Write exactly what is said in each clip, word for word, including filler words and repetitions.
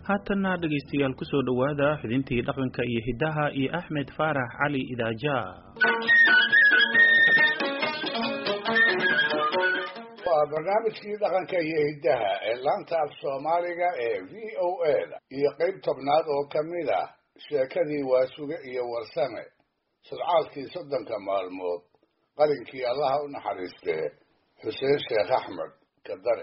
haatanna dhegaystayaal ku soo dhowaada xidintii dhaqanka iyo hiddaha iyo Axmed Faarax Cali Idaaja. waa barnaamijkii dhaqanka iyo hiddaha ee laanta af Soomaaliga ee V O A iyo qayb tobnaad oo ka mid ah sheekadii Waasuge iyo Warsame sodcaalkii soddonka maalmood qalinkii Allaha u naxariistee Xuseen Sheekh Axmed Kadare.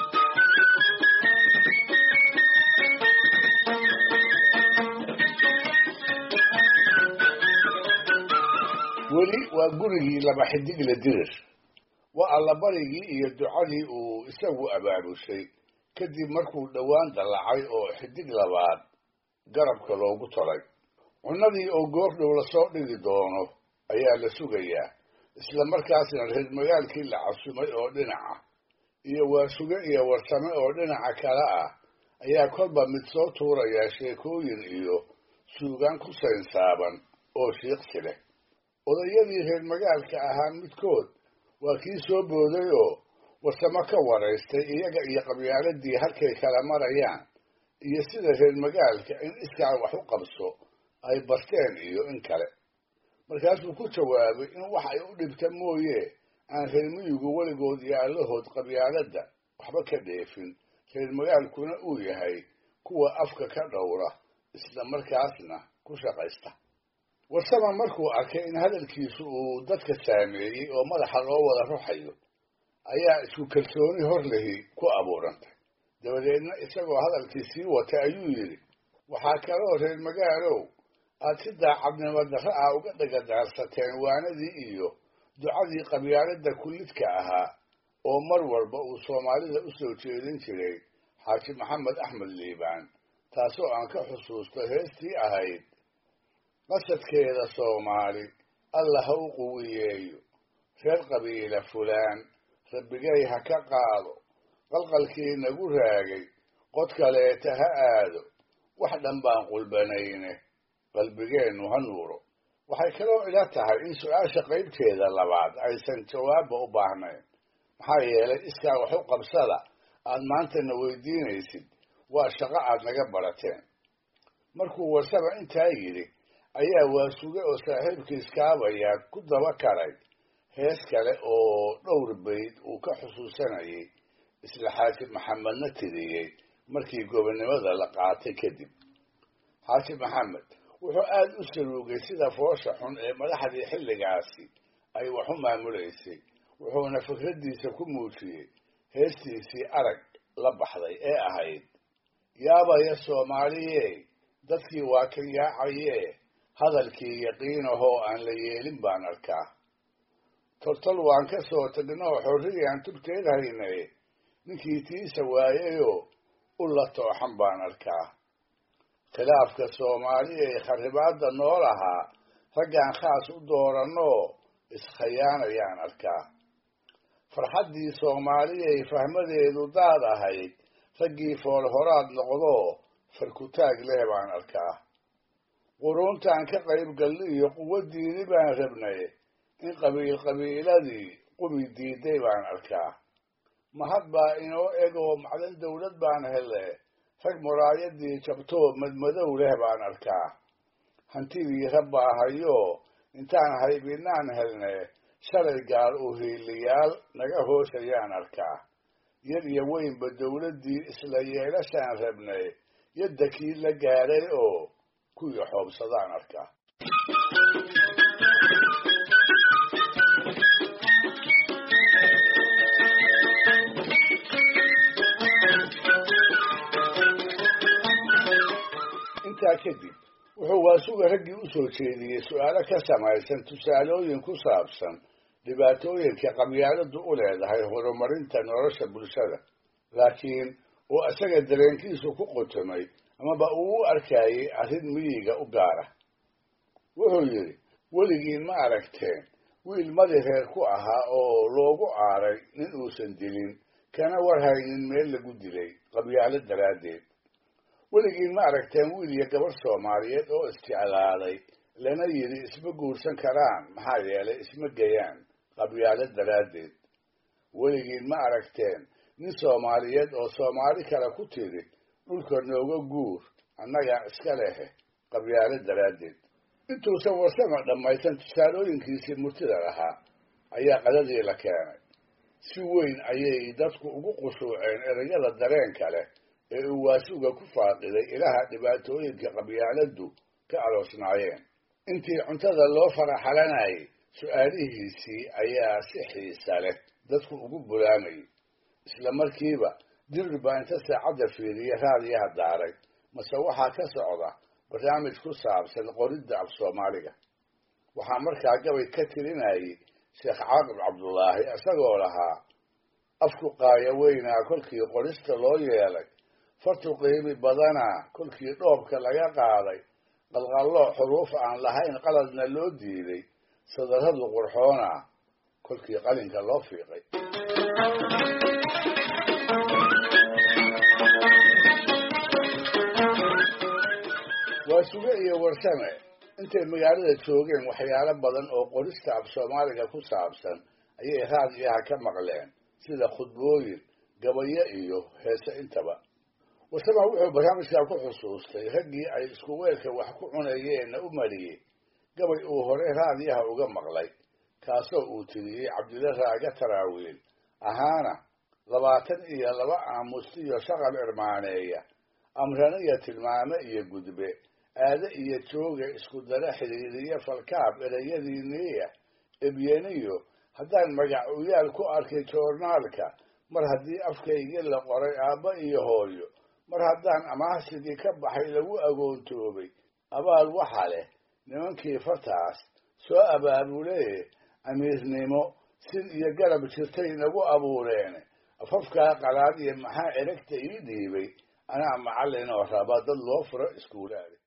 weli waa gurigii laba xidig la dirir waa allabarigii iyo ducadii uu isagu abaabushay kadib markuu dhowaan dallacay oo xidig labaad garabka loogu tolay cunnadii oo goordhow lasoo dhigi doono ayaa la sugayaa isla markaasna reer magaalkii la casumay oo dhinaca iyo Waasuge iyo Warsame oo dhinaca kale ah ayaa kolba mid soo tuurayaa sheekooyin iyo suugaan ku saynsaaban oo shiiqsi leh. odayadii reer magaalka ahaa midkood waa kii soo booday oo Warsame ka waraystay iyaga iyo qabyaaladii halkay kala marayaan iyo sida reer magaalka in iskaa wax u qabso ay barteen iyo in kale. markaasuu ku jawaabay in wax ay u dhibta mooye aan reer miyigu weligood iyo allahood qabyaaladda waxba ka dheefin, reer magaalkuna uu yahay kuwa afka ka dhowra isla markaasna ku shaqaysta. Warsame markuu arkay in hadalkiisu uu dadka saameeyey oo madaxa loo wada ruxayo ayaa isku kalsooni hor lehi ku abuurantay. dabadeedna isagoo hadalkii sii watay ayuu yidhi, waxaa kaloo reer magaalow aad si daacadnimo darro ah uga dhagadaarsateen waanadii iyo ducadii qabyaaladda kullidka ahaa oo mar walba uu Soomaalida u soo jeedin jiray Xaaji Maxamed Axmed Liibaan, taasoo aan ka xusuusto heestii ahayd qasadkeeda Soomaali alla ha u quwiyeeyo, reer qabiila fulaan rabbigay ha ka qaado, qalqalkii nagu raagay qod kaleeta ha aado, wax dhan baan qulbanayne qalbigeennu ha nuuro. waxay kaloo ila tahay in su-aasha qaybteeda labaad aysan jawaabba u baahnayn, maxaa yeelay iskaa wax u qabsada aad maantana weydiinaysid waa shaqo aad naga barateen. markuu Warsame intaa yidhi ayaa Waasuge oo saaxiibkiis kaabayaa ku daba karay hees kale oo dhowr bayd uu ka xusuusanayay isla Xaaji Maxamedna tiriyey markii gobonimada la qaatay kadib. Xaaji Maxamed wuxuu aad u saluugay sida foosha xun ee madaxdii xilligaasi ay wax u maamulaysay, wuxuuna fikradiisa ku muujiyey heestiisii arag la baxday ee ahayd yaabaya Soomaaliyey dadkii waa ka yaacayee hadalkii yaqiinahoo aan la yeelin baan arkaa, tortol waan ka soo tagnoo xorriyaan tubteed haynaye ninkii tiisa waayayoo u la tooxan baan arkaa, khilaafka Soomaaliya ee kharibaadda nool ahaa raggaan khaas u dooranoo iskhiyaanayaan arkaa, farxaddii Soomaaliyay fahmadeedu daad ahayd raggii foolhoraad noqdoo farkutaag leh baan arkaa, quruuntaan ka qayb galli iyo quwaddiini baan rabnay in qabiil qabiiladii qumi diiday baan arkaa, mahad baa inoo egoo macdan dawlad baan hele rag muraayadii jabtoo madmadow leh baan arkaa, hantidii rabbaa hayoo intaan haybinaan helne shalay gaal u hiiliyaal naga hoosayaan arkaa, yar iyo weynba dawladdii isla yeelashaan rabnay yadda kii la gaaray oo kuwii xoobsadaan arkaa. intaa kadib wuxuu Waasuge raggii u soo jeediyey su'aalo ka samaysan tusaalooyin ku saabsan dhibaatooyinka qabyaaladdu u leedahay horumarinta nolosha bulshada, laakiin oo isaga dareenkiisu ku qotomay amaba uu u arkayay arrin miyiga u gaara. wuxuu yidhi, weligiin ma aragteen wiil madi reer ku ahaa oo loogu aaray nin uusan dilin kana warhaynin meel lagu dilay qabyaalad daraaddeed? weligiin ma aragteen wiil iyo gabadh Soomaaliyeed oo isjeclaaday lana yidhi isma guursan karaan maxaa yeelay isma gayaan qabyaalad daraaddeed? weligiin ma aragteen nin Soomaaliyeed oo Soomaali kale ku tiri dhulka nooga guur annagaa iska lehe qabyaalo daraaddeed. intuusan warsame dhammaysan tusaalooyinkiisii murtida lahaa ayaa qadadii la keenay. si weyn ayay dadku ugu qushuuceen erayada dareenka leh ee uu waasuga ku faaqiday ilaha dhibaatooyinka qabyaaladdu ka aloosnaayeen. intii cuntada loo faraxalanayay su-aalihiisii ayaa si xiisa leh dadku ugu bulaamayay. isla markiiba dirir baa inta saacadda fiiriya raadiyaha daaray mase waxaa ka socda barnaamij ku saabsan qoridda af soomaaliga. waxaa markaa gabay ka tirinayay sheekh caaqib cabdullaahi isagoo lahaa afku qaaya weynaa kolkii qorista loo yeelay, fartu qiimi badanaa kolkii dhoobka laga qaaday, qalqalloo xuruuf aan lahayn qaladna loo diiday, sadarradu qurxoonaa kolkii qalinka loo fiiqay. waasuge iyo warsame intay magaalada joogeen waxyaalo badan oo qorista af soomaaliga ku saabsan ayay raadiyaha ka maqleen, sida khudbooyin, gabayo iyo heese intaba. warsame wuxuu barnaamijkaa ku xusuustay raggii ay isku weelka wax ku cunayeenna u mariyey gabay uu hore raadiyaha uga maqlay, kaasoo uu tiriyey cabdilla raaga taraawiil ahaana labaatan iyo laba aamusti iyo shaqal irmaaneeya, amrana iyo tilmaame iyo gudbe, aade iyo jooga isku dara xidhiiriya falkaab erayadiiniya, ebyeniyo haddaan magac uyaal ku arkay joornaalka, mar haddii afkaygii la qoray aabba iyo hooyo, mar haddaan amaahsigii ka baxay lagu agoontoobay, abaal waxa leh nimankii fartaas soo abaabulee amiirnimo sin iyo garab jirtay nagu abuureene, afafkaa qalaad iyo maxaa eragta ii dhiibay, anaa macallin oo raba dad loo furo iskuulaada.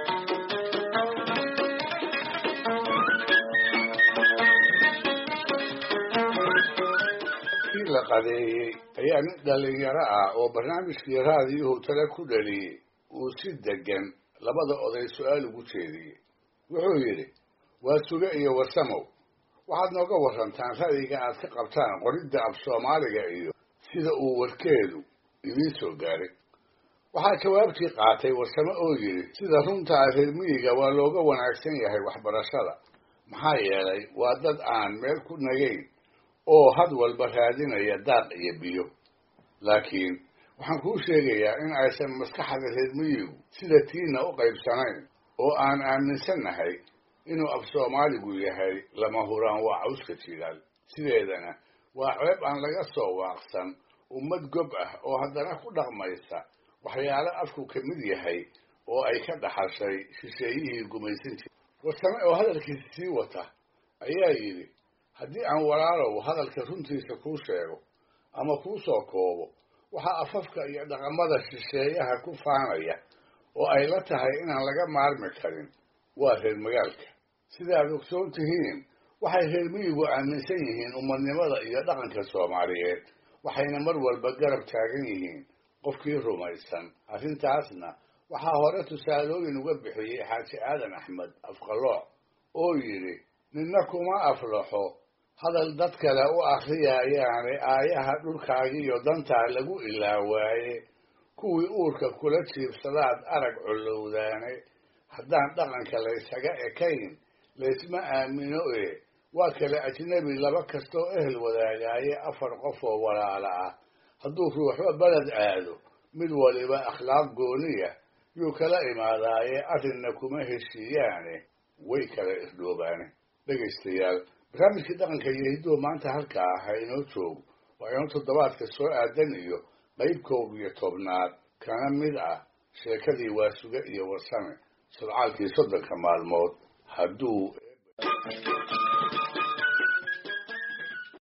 kii la qadeeyey ayaa nin dhallinyaro ah oo barnaamijkii raadiyuhu tale ku dhaliyey uu si degan labada oday su-aal ugu jeediyey. wuxuu yidhi, waasuge iyo warsamow, waxaad nooga warrantaan ra'yiga aad ka qabtaan qoridda af soomaaliga iyo sida uu warkeedu idiin soo gaaray. waxaa jawaabtii qaatay warsame oo yidhi, sida runtaa reer miyiga waa looga wanaagsan yahay waxbarashada, maxaa yeelay waa dad aan meel ku nagayn oo had walba raadinaya daaq iyo biyo. laakiin waxaan kuu sheegayaa in aysan maskaxda reer miyigu sida tiina u qaybsanayn, oo aan aaminsannahay inuu af soomaaligu yahay lama huraan waa cawska jigaal. sideedana waa ceeb aan laga soo waaqsan ummad gob ah oo haddana ku dhaqmaysa waxyaalo afku ka mid yahay oo ay ka dhaxashay shisheeyihii gumaysan jiray. warsame oo hadalkiisa sii wata ayaa yidhi, haddii aan walaalow hadalka runtiisa kuu sheego ama kuu soo koobo, waxaa afafka iyo dhaqamada shisheeyaha ku faanaya oo ay la tahay inaan laga maarmi karin waa reer magaalka. sidaad ogsoon tihiin waxay reer miyigu aaminsan yihiin ummadnimada iyo dhaqanka soomaaliyeed, waxayna mar walba garab taagan yihiin qofkii rumaysan. arrintaasna waxaa hore tusaalooyin uga bixiyey xaaji aadan axmed afqalooc oo yidhi, ninna kuma aflaxo hadal dad kale u akhriyayaane aayaha dhulkaagiiyo dantaa lagu ilaawaaye, kuwii uurka kula jiibsadaad arag collowdaane, haddaan dhaqanka laysaga ekayn laysma aamino e waa kale ajnebi laba kastoo ehel wadaagaaye afar qof oo walaala ah, hadduu ruuxba beled aado mid waliba akhlaaq gooniya yuu kala imaadaaye arrinna kuma heshiiyaane way kala irdhoobaane. dhegaystayaal, barnaamijkii dhaqanka iyo hidduhu maanta halkaa ah ha inoo joogo, waa inoo toddobaadka soo aadan iyo qayb koob iyo tobnaad kana mid ah sheekadii waasuge iyo warsame sodcaalkii soddonka maalmood hadduu